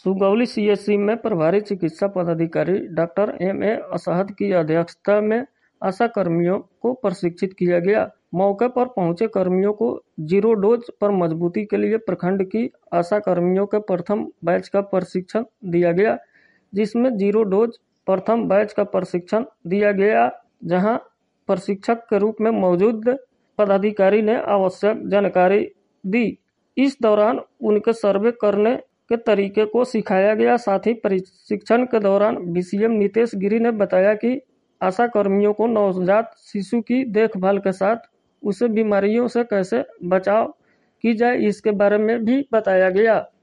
Sugauli CHC में प्रभारी चिकित्सा पदाधिकारी डॉक्टर एम.ए. असहद की अध्यक्षता में आशा कर्मियों को प्रशिक्षित किया गया। मौके पर पहुंचे कर्मियों को जीरो डोज पर मजबूती के लिए प्रखंड की आशा कर्मियों के प्रथम बैच का प्रशिक्षण दिया गया, जिसमें जीरो डोज प्रथम बैच का प्रशिक्षण दिया गया, जहां प्रशिक्षक के रूप में मौजूद पदाधिकारी ने आवश्यक जानकारी दी। इस दौरान उनके सर्वे करने के तरीके को सिखाया गया। साथ ही प्रशिक्षण के दौरान बीसीएम नितेश गिरी ने बताया कि आशा कर्मियों को नवजात शिशु की देखभाल के साथ उसे बीमारियों से कैसे बचाव की जाए, इसके बारे में भी बताया गया।